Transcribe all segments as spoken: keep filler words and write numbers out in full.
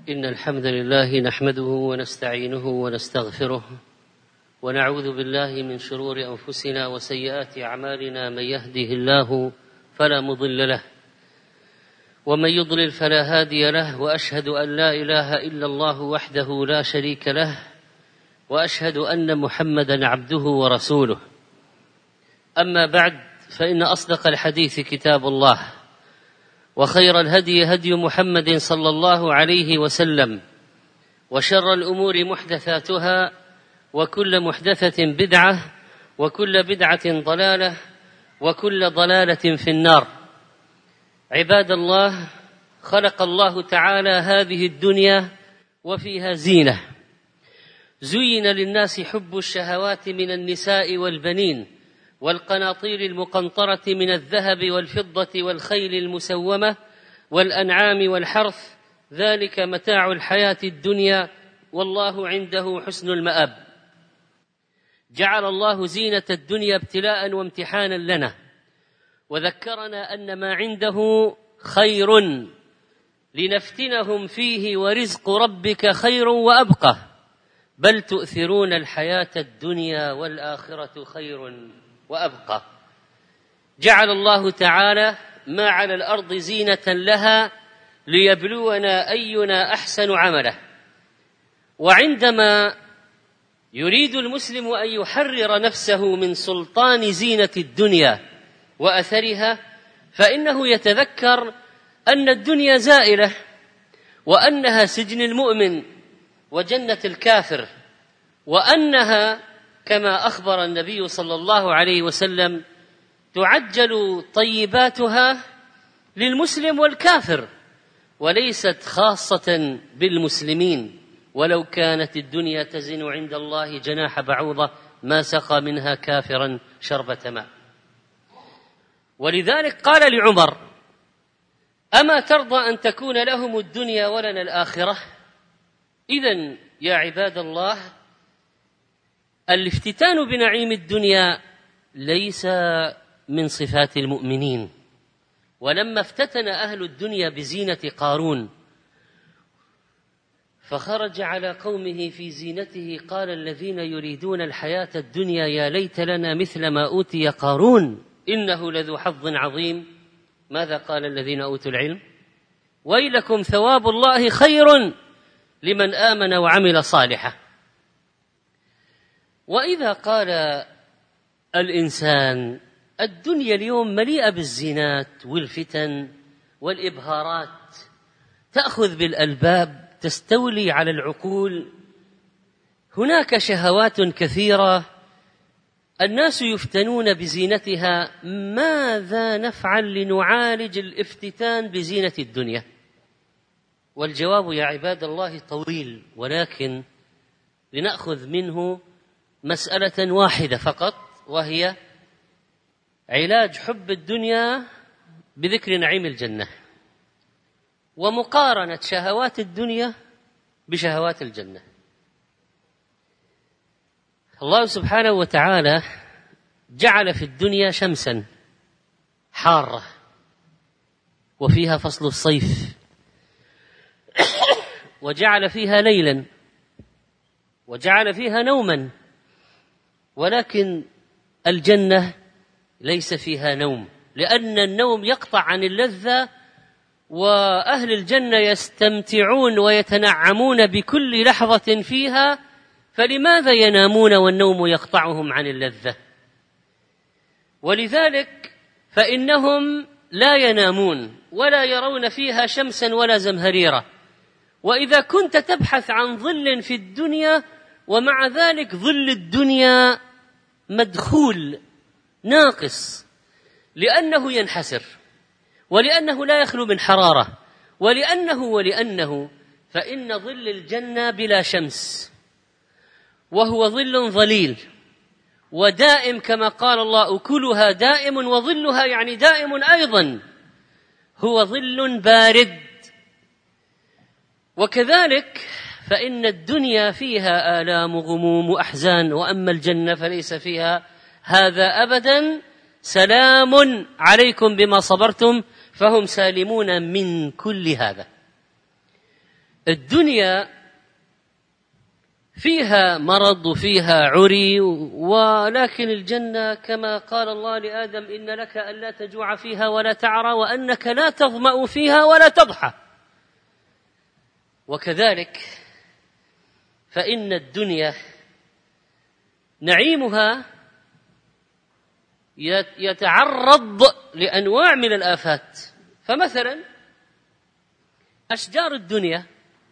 إن الحمد لله نحمده ونستعينه ونستغفره ونعوذ بالله من شرور أنفسنا وسيئات أعمالنا. من يهده الله فلا مضل له ومن يضلل فلا هادي له، وأشهد أن لا إله إلا الله وحده لا شريك له، وأشهد أن محمدا عبده ورسوله. أما بعد، فإن أصدق الحديث كتاب الله، وخير الهدي هدي محمد صلى الله عليه وسلم، وشر الأمور محدثاتها، وكل محدثة بدعة، وكل بدعة ضلالة، وكل ضلالة في النار. عباد الله، خلق الله تعالى هذه الدنيا وفيها زينة. زين للناس حب الشهوات من النساء والبنين والقناطير المقنطرة من الذهب والفضة والخيل المسومة والأنعام والحرث، ذلك متاع الحياة الدنيا، والله عنده حسن المآب. جعل الله زينة الدنيا ابتلاء وامتحانا لنا، وذكرنا أن ما عنده خير لنفتنهم فيه، ورزق ربك خير وأبقى، بل تؤثرون الحياة الدنيا والآخرة خير وأبقى. جعل الله تعالى ما على الأرض زينة لها ليبلونا أينا أحسن عمله. وعندما يريد المسلم أن يحرر نفسه من سلطان زينة الدنيا وأثرها، فإنه يتذكر أن الدنيا زائلة، وأنها سجن المؤمن وجنة الكافر، وأنها كما أخبر النبي صلى الله عليه وسلم تعجل طيباتها للمسلم والكافر، وليست خاصة بالمسلمين. ولو كانت الدنيا تزن عند الله جناح بعوضة ما سقى منها كافرا شربة ماء. ولذلك قال لعمر: أما ترضى أن تكون لهم الدنيا ولنا الآخرة؟ إذن يا عباد الله، الافتتان بنعيم الدنيا ليس من صفات المؤمنين. ولما افتتن أهل الدنيا بزينة قارون فخرج على قومه في زينته، قال الذين يريدون الحياة الدنيا يا ليت لنا مثل ما أوتي قارون إنه لذو حظ عظيم. ماذا قال الذين أوتوا العلم؟ ويلكم ثواب الله خير لمن آمن وعمل صالحا. وإذا قال الإنسان الدنيا اليوم مليئة بالزينات والفتن والإبهارات، تأخذ بالألباب، تستولي على العقول، هناك شهوات كثيرة الناس يفتنون بزينتها، ماذا نفعل لنعالج الافتتان بزينة الدنيا؟ والجواب يا عباد الله طويل، ولكن لنأخذ منه مسألة واحدة فقط، وهي علاج حب الدنيا بذكر نعيم الجنة، ومقارنة شهوات الدنيا بشهوات الجنة. الله سبحانه وتعالى جعل في الدنيا شمسا حارة وفيها فصل الصيف، وجعل فيها ليلا، وجعل فيها نوما، ولكن الجنة ليس فيها نوم، لأن النوم يقطع عن اللذة، وأهل الجنة يستمتعون ويتنعمون بكل لحظة فيها، فلماذا ينامون والنوم يقطعهم عن اللذة؟ ولذلك فإنهم لا ينامون ولا يرون فيها شمسا ولا زمهريرا. وإذا كنت تبحث عن ظل في الدنيا، ومع ذلك ظل الدنيا مدخول ناقص، لأنه ينحسر، ولأنه لا يخلو من حرارة، ولأنه ولأنه فإن ظل الجنة بلا شمس، وهو ظل ظليل ودائم، كما قال الله: أكلها دائم وظلها، يعني دائم أيضا، هو ظل بارد. وكذلك فإن الدنيا فيها آلام وغموم وأحزان، وأما الجنة فليس فيها هذا أبدا. سلام عليكم بما صبرتم فهم سالمون من كل هذا. الدنيا فيها مرض وفيها عري، ولكن الجنة كما قال الله لآدم إن لك ألا تجوع فيها ولا تعرى وأنك لا تظمأ فيها ولا تضحى. وكذلك فإن الدنيا نعيمها يتعرض لأنواع من الآفات. فمثلا أشجار الدنيا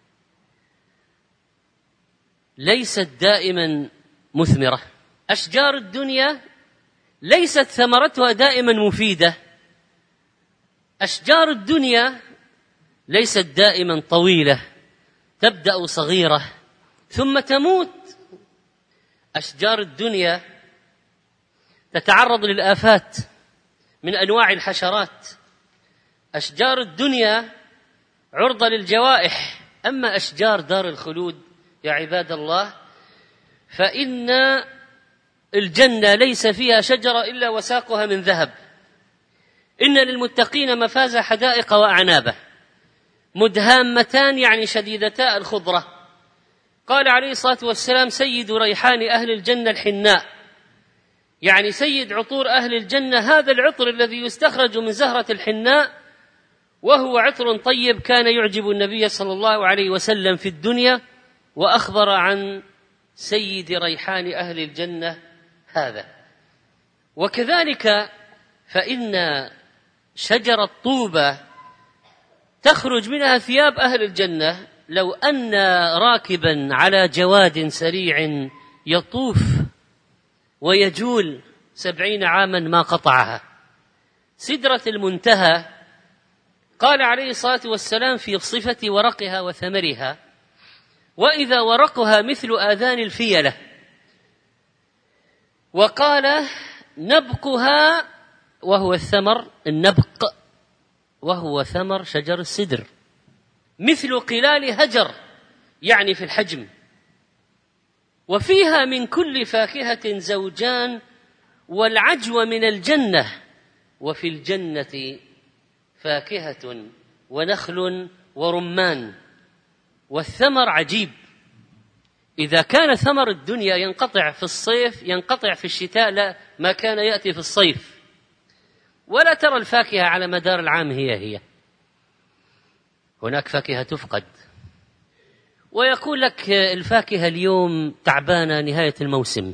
ليست دائما مثمرة، أشجار الدنيا ليست ثمرتها دائما مفيدة، أشجار الدنيا ليست دائما طويلة، تبدأ صغيرة ثم تموت. أشجار الدنيا تتعرض للآفات من أنواع الحشرات، أشجار الدنيا عرضة للجوائح. أما أشجار دار الخلود يا عباد الله فإن الجنة ليس فيها شجرة إلا وساقها من ذهب. إن للمتقين مفازا حدائق وأعنابا مدهامتان يعني شديدتا الخضرة. قال عليه الصلاة والسلام سيد ريحان أهل الجنة الحناء، يعني سيد عطور أهل الجنة هذا العطر الذي يستخرج من زهرة الحناء، وهو عطر طيب كان يعجب النبي صلى الله عليه وسلم في الدنيا، وأخبر عن سيد ريحان أهل الجنة هذا. وكذلك فإن شجر الطوبة تخرج منها ثياب أهل الجنة، لو أن راكبا على جواد سريع يطوف ويجول سبعين عاما ما قطعها. سدرة المنتهى قال عليه الصلاة والسلام في صفة ورقها وثمرها وإذا ورقها مثل آذان الفيلة، وقال نبقها وهو الثمر النبق وهو ثمر شجر السدر مثل قلال هجر يعني في الحجم، وفيها من كل فاكهة زوجان والعجوة من الجنة، وفي الجنة فاكهة ونخل ورمان. والثمر عجيب، إذا كان ثمر الدنيا ينقطع في الصيف ينقطع في الشتاء لا ما كان يأتي في الصيف، ولا ترى الفاكهة على مدار العام هي هي، هناك فاكهة تفقد. ويقول لك الفاكهة اليوم تعبانة نهاية الموسم.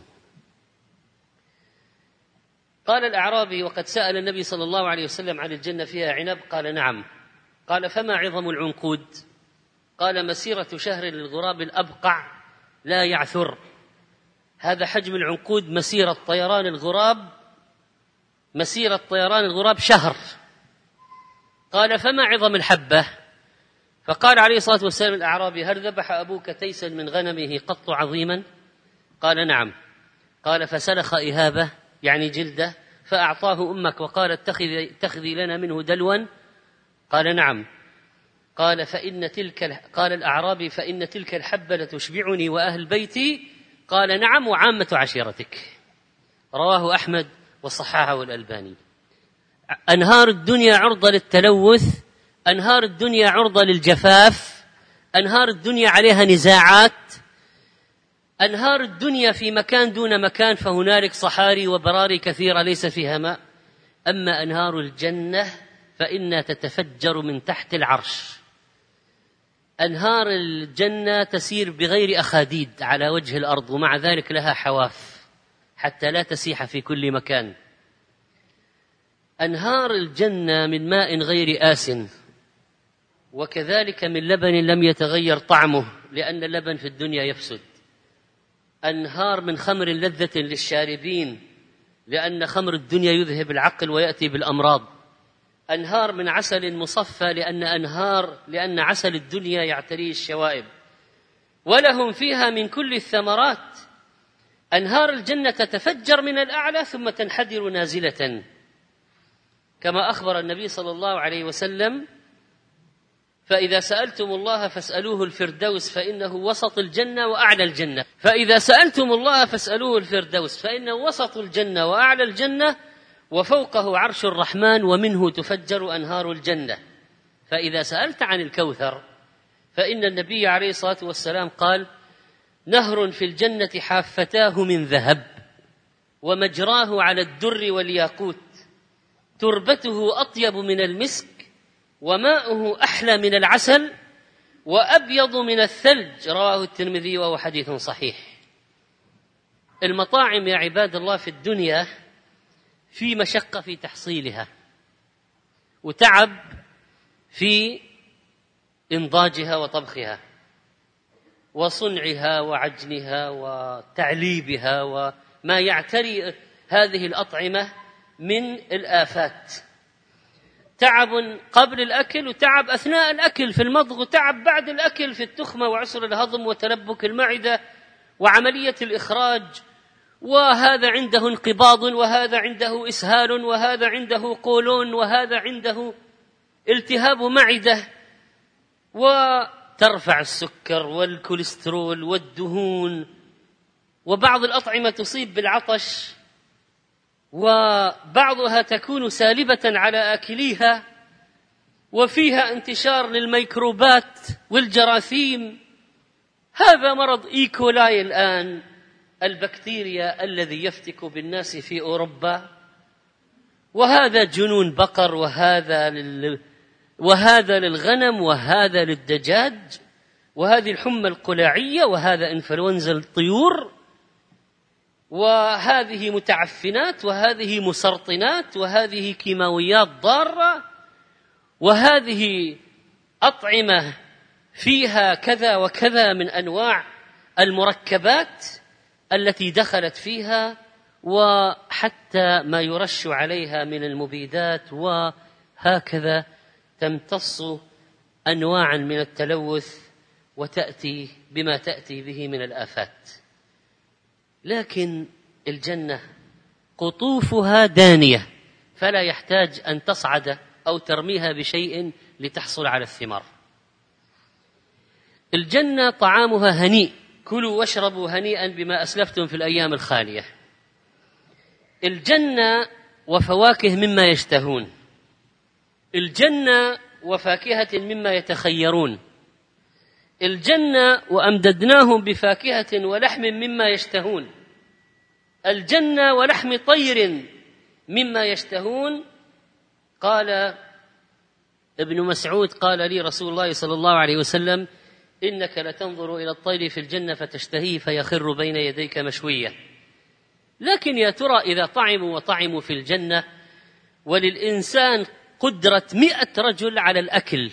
قال الأعرابي وقد سأل النبي صلى الله عليه وسلم عن الجنة فيها عنب، قال نعم. قال فما عظم العنقود؟ قال مسيرة شهر للغراب الأبقع لا يعثر. هذا حجم العنقود، مسيرة طيران الغراب مسيرة طيران الغراب شهر. قال فما عظم الحبة؟ فقال عليه الصلاة والسلام الأعرابي هل ذبح أبوك تيسا من غنمه قط عظيما؟ قال نعم. قال فسلخ إهابة يعني جلده فأعطاه أمك وقال اتخذي لنا منه دلوا؟ قال نعم. قال فإن تلك قال الأعرابي فإن تلك الحبة لتشبعني وأهل بيتي؟ قال نعم وعامة عشيرتك. رواه أحمد وصححه الألباني. أنهار الدنيا عرضة للتلوث، أنهار الدنيا عرضة للجفاف، أنهار الدنيا عليها نزاعات، أنهار الدنيا في مكان دون مكان، فهنالك صحاري وبراري كثيرة ليس فيها ماء. أما أنهار الجنة فإنها تتفجر من تحت العرش. أنهار الجنة تسير بغير أخاديد على وجه الأرض، ومع ذلك لها حواف حتى لا تسيح في كل مكان. أنهار الجنة من ماء غير آسن، وكذلك من لبن لم يتغير طعمه لأن اللبن في الدنيا يفسد. أنهار من خمر لذة للشاربين لأن خمر الدنيا يذهب العقل ويأتي بالأمراض. أنهار من عسل مصفى لأن أنهار لأن عسل الدنيا يعتريه الشوائب. ولهم فيها من كل الثمرات. أنهار الجنة تتفجر من الأعلى ثم تنحدر نازلة، كما أخبر النبي صلى الله عليه وسلم فإذا سألتم الله فاسألوه الفردوس فإنه وسط الجنة وأعلى الجنة. فإذا سألتم الله فاسألوه الفردوس فإنه وسط الجنة وأعلى الجنة وفوقه عرش الرحمن ومنه تفجر أنهار الجنة. فإذا سألت عن الكوثر فإن النبي عليه الصلاة والسلام قال: نهر في الجنة حافتاه من ذهب ومجراه على الدر والياقوت، تربته أطيب من المسك وماؤه أحلى من العسل وأبيض من الثلج. رواه الترمذي وهو حديث صحيح. المطاعم يا عباد الله في الدنيا في مشقة في تحصيلها، وتعب في إنضاجها وطبخها وصنعها وعجنها وتعليبها وما يعتري هذه الأطعمة من الآفات. تعب قبل الأكل وتعب أثناء الأكل في المضغ، وتعب بعد الأكل في التخمة وعسر الهضم وتلبك المعدة وعملية الإخراج، وهذا عنده انقباض وهذا عنده إسهال وهذا عنده قولون وهذا عنده التهاب معدة، وترفع السكر والكوليسترول والدهون، وبعض الأطعمة تصيب بالعطش وبعضها تكون سالبة على آكليها، وفيها انتشار للميكروبات والجراثيم. هذا مرض إيكولاي الآن، البكتيريا الذي يفتك بالناس في أوروبا، وهذا جنون بقر وهذا لل... وهذا للغنم وهذا للدجاج، وهذه الحمى القلاعية وهذا إنفلونزا الطيور، وهذه متعفنات وهذه مسرطنات وهذه كيماويات ضارة، وهذه أطعمة فيها كذا وكذا من أنواع المركبات التي دخلت فيها، وحتى ما يرش عليها من المبيدات، وهكذا تمتص أنواعا من التلوث وتأتي بما تأتي به من الآفات. لكن الجنة قطوفها دانية، فلا يحتاج أن تصعد أو ترميها بشيء لتحصل على الثمار. الجنة طعامها هنيء، كلوا واشربوا هنيئا بما أسلفتم في الأيام الخالية. الجنة وفواكه مما يشتهون، الجنة وفاكهة مما يتخيرون، الجنة وأمددناهم بفاكهة ولحم مما يشتهون، الجنة ولحم طير مما يشتهون. قال ابن مسعود: قال لي رسول الله صلى الله عليه وسلم: إنك لتنظر إلى الطير في الجنة فتشتهيه فيخر بين يديك مشوية. لكن يا ترى إذا طعموا وطعموا في الجنة، وللإنسان قدرة مئة رجل على الأكل،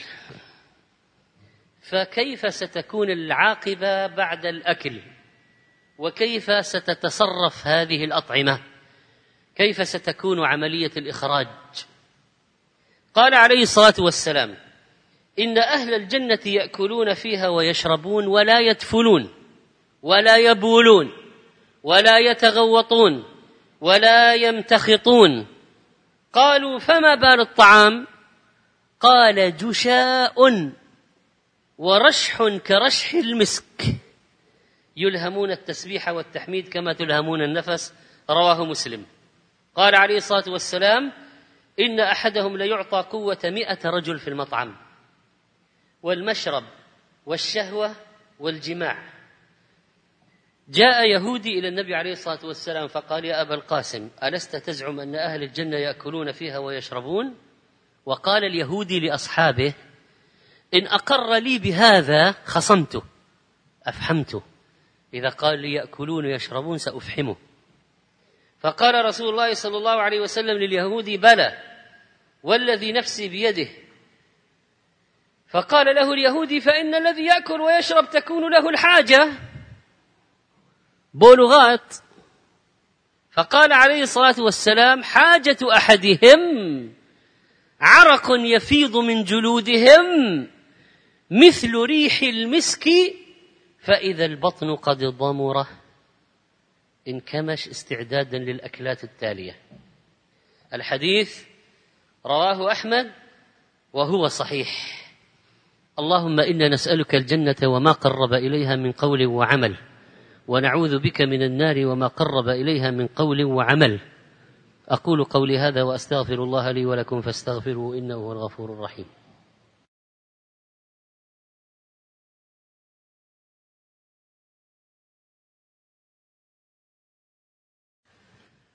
فكيف ستكون العاقبة بعد الأكل؟ وكيف ستتصرف هذه الأطعمة؟ كيف ستكون عملية الإخراج؟ قال عليه الصلاة والسلام: إن أهل الجنة يأكلون فيها ويشربون ولا يدفلون ولا يبولون ولا يتغوطون ولا يمتخطون. قالوا: فما بال الطعام؟ قال: جشاء ورشح كرشح المسك، يلهمون التسبيح والتحميد كما تلهمون النفس. رواه مسلم. قال عليه الصلاة والسلام: إن أحدهم ليعطى قوة مئة رجل في المطعم والمشرب والشهوة والجماع. جاء يهودي إلى النبي عليه الصلاة والسلام فقال: يا أبا القاسم، ألست تزعم أن أهل الجنة يأكلون فيها ويشربون؟ وقال اليهودي لأصحابه: إن أقر لي بهذا خصمته، أفحمته، إذا قال لي يأكلون ويشربون سأفحمه. فقال رسول الله صلى الله عليه وسلم لليهودي: بلى والذي نفسي بيده. فقال له اليهودي: فإن الذي يأكل ويشرب تكون له الحاجة، بولغات. فقال عليه الصلاة والسلام: حاجة أحدهم عرق يفيض من جلودهم مثل ريح المسك، فإذا البطن قد ضمره انكمش استعدادا للأكلات التالية. الحديث رواه أحمد وهو صحيح. اللهم إنا نسألك الجنة وما قرب إليها من قول وعمل، ونعوذ بك من النار وما قرب إليها من قول وعمل. أقول قولي هذا وأستغفر الله لي ولكم فاستغفروه إنه هو الغفور الرحيم.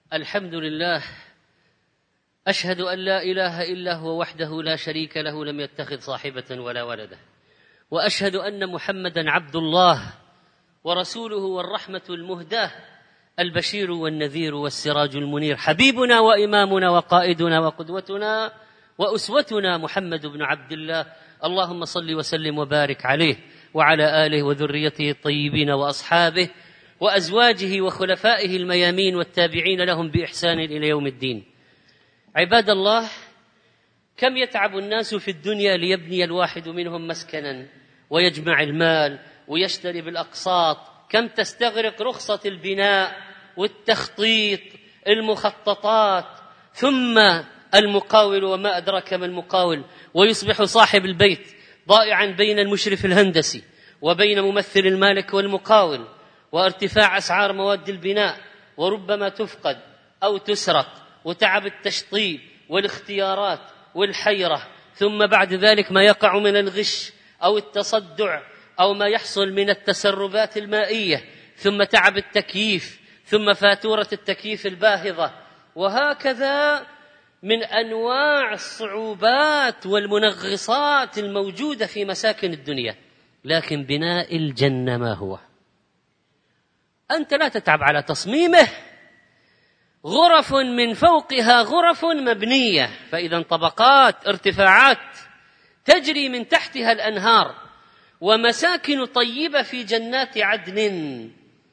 الحمد لله، أشهد أن لا إله إلا هو وحده لا شريك له لم يتخذ صاحبة ولا ولدا، وأشهد أن محمدًا عبد الله ورسوله والرحمة المهداة، البشير والنذير والسراج المنير، حبيبنا وإمامنا وقائدنا وقدوتنا وأسوتنا محمد بن عبد الله، اللهم صل وسلم وبارك عليه وعلى آله وذريته الطيبين وأصحابه وأزواجه وخلفائه الميامين والتابعين لهم بإحسان إلى يوم الدين. عباد الله، كم يتعب الناس في الدنيا ليبني الواحد منهم مسكنا ويجمع المال ويشتري بالأقساط، كم تستغرق رخصة البناء والتخطيط، المخططات، ثم المقاول وما أدرك ما المقاول، ويصبح صاحب البيت ضائعا بين المشرف الهندسي وبين ممثل المالك والمقاول، وارتفاع أسعار مواد البناء، وربما تفقد أو تسرق، وتعب التشطيب والاختيارات والحيرة، ثم بعد ذلك ما يقع من الغش أو التصدع أو ما يحصل من التسربات المائية، ثم تعب التكييف، ثم فاتورة التكييف الباهظة، وهكذا من أنواع الصعوبات والمنغصات الموجودة في مساكن الدنيا. لكن بناء الجنة ما هو؟ أنت لا تتعب على تصميمه، غرف من فوقها غرف مبنية، فإذا طبقات ارتفاعات تجري من تحتها الأنهار، ومساكن طيبة في جنات عدن.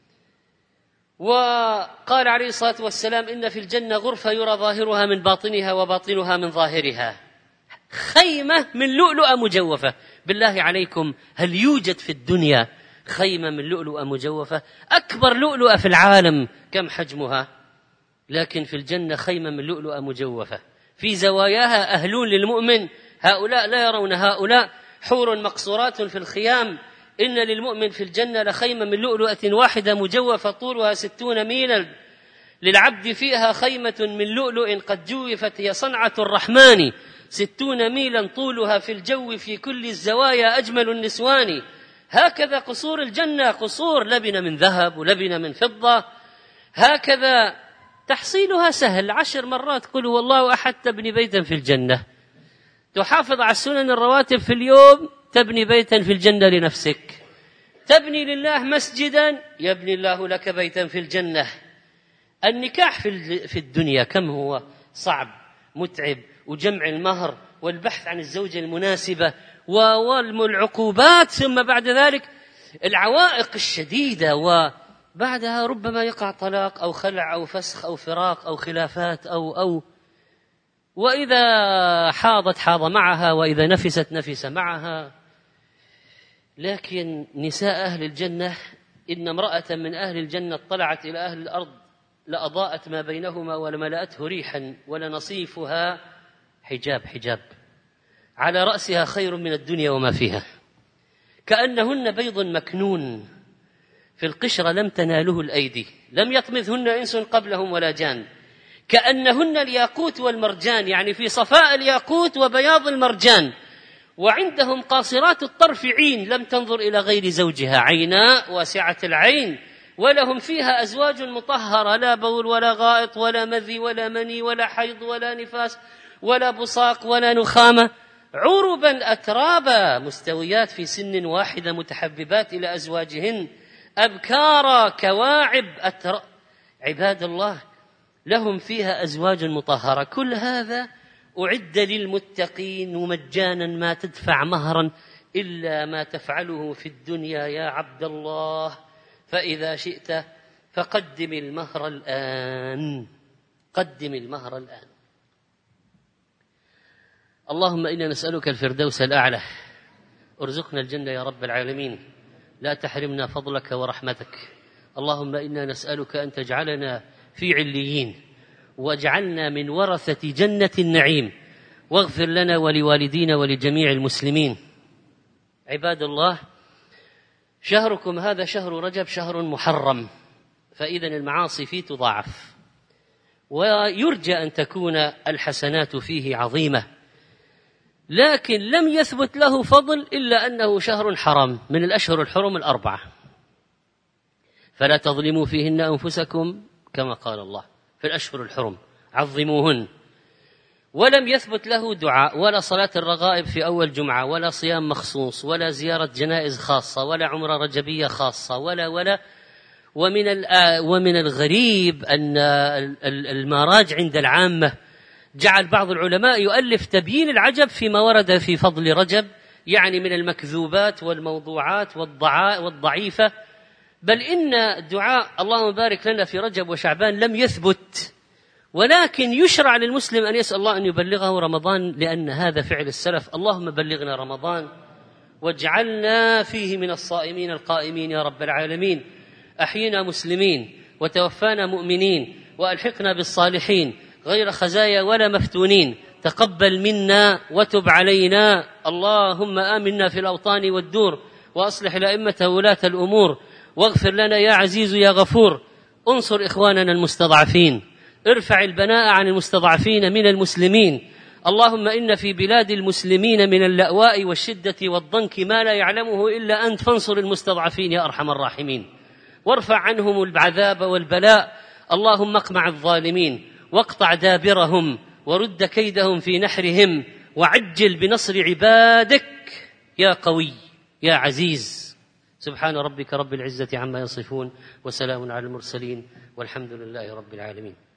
وقال عليه الصلاة والسلام: إن في الجنة غرفة يرى ظاهرها من باطنها وباطنها من ظاهرها، خيمة من لؤلؤة مجوفة. بالله عليكم، هل يوجد في الدنيا خيمة من لؤلؤة مجوفة؟ أكبر لؤلؤة في العالم كم حجمها؟ لكن في الجنة خيمة من لؤلؤة مجوفة، في زواياها أهلون للمؤمن، هؤلاء لا يرون هؤلاء، حور مقصورات في الخيام. إن للمؤمن في الجنة لخيمة من لؤلؤة واحدة مجوفة طولها ستون ميلا، للعبد فيها خيمة من لؤلؤ قد جوفت، هي صنعة الرحمن، ستون ميلا طولها في الجو، في كل الزوايا أجمل النسوان. هكذا قصور الجنة، قصور لبنة من ذهب ولبنة من فضة، هكذا تحصيلها سهل. عشر مرات قل هو الله أحد تبني بيتا في الجنة، تحافظ على السنن الرواتب في اليوم تبني بيتا في الجنة لنفسك، تبني لله مسجدا يبني الله لك بيتا في الجنة. النكاح في الدنيا كم هو صعب متعب، وجمع المهر والبحث عن الزوجة المناسبة والعقوبات، ثم بعد ذلك العوائق الشديدة، وبعدها ربما يقع طلاق أو خلع أو فسخ أو فراق أو خلافات أو أو وإذا حاضت حاض معها، وإذا نفست نفس معها. لكن نساء أهل الجنة، إن امرأة من أهل الجنة طلعت إلى أهل الأرض لأضاءت ما بينهما ولملأته ريحا، ولنصيفها حجاب حجاب، على رأسها خير من الدنيا وما فيها، كأنهن بيض مكنون في القشرة لم تناله الأيدي، لم يطمثهن إنس قبلهم ولا جان، كأنهن الياقوت والمرجان، يعني في صفاء الياقوت وبياض المرجان. وعندهم قاصرات الطرف عين، لم تنظر إلى غير زوجها، عيناء واسعة العين، ولهم فيها أزواج مطهرة، لا بول ولا غائط ولا مذي ولا مني ولا حيض ولا نفاس ولا بصاق ولا نخامة، عربا أترابا، مستويات في سن واحدة، متحببات إلى أزواجهن، أبكارا كواعب أتر... عباد الله، لهم فيها أزواج مطهرة. كل هذا أعد للمتقين، ومجانا ما تدفع مهرا إلا ما تفعله في الدنيا يا عبد الله، فإذا شئت فقدم المهر الآن، قدم المهر الآن. اللهم إنا نسألك الفردوس الأعلى، ارزقنا الجنة يا رب العالمين، لا تحرمنا فضلك ورحمتك. اللهم إنا نسألك أن تجعلنا في عليين، واجعلنا من ورثة جنة النعيم، واغفر لنا ولوالدينا ولجميع المسلمين. عباد الله، شهركم هذا شهر رجب شهر محرم، فإذن المعاصي فيه تضاعف، ويرجى أن تكون الحسنات فيه عظيمة، لكن لم يثبت له فضل إلا أنه شهر حرام من الأشهر الحرم الأربعة، فلا تظلموا فيهن أنفسكم كما قال الله، في الأشهر الحرم، عظموهن. ولم يثبت له دعاء ولا صلاة الرغائب في أول جمعة ولا صيام مخصوص ولا زيارة جنائز خاصة ولا عمرة رجبية خاصة ولا ولا ومن ومن الغريب أن الماراج عند العامة جعل بعض العلماء يؤلف تبيين العجب فيما ورد في فضل رجب، يعني من المكذوبات والموضوعات والضعيفة، بل إن دعاء اللهم بارك لنا في رجب وشعبان لم يثبت، ولكن يشرع للمسلم أن يسأل الله أن يبلغه رمضان، لأن هذا فعل السلف. اللهم بلغنا رمضان واجعلنا فيه من الصائمين القائمين يا رب العالمين. أحينا مسلمين وتوفانا مؤمنين وألحقنا بالصالحين غير خزايا ولا مفتونين. تقبل منا وتب علينا. اللهم آمنا في الأوطان والدور وأصلح الأئمة ولاة الأمور، واغفر لنا يا عزيز يا غفور. انصر إخواننا المستضعفين، ارفع البناء عن المستضعفين من المسلمين. اللهم إن في بلاد المسلمين من اللأواء والشدة والضنك ما لا يعلمه إلا أنت، فانصر المستضعفين يا أرحم الراحمين، وارفع عنهم العذاب والبلاء. اللهم اقمع الظالمين واقطع دابرهم ورد كيدهم في نحرهم، وعجل بنصر عبادك يا قوي يا عزيز. سبحان ربك رب العزة عما يصفون، وسلام على المرسلين، والحمد لله رب العالمين.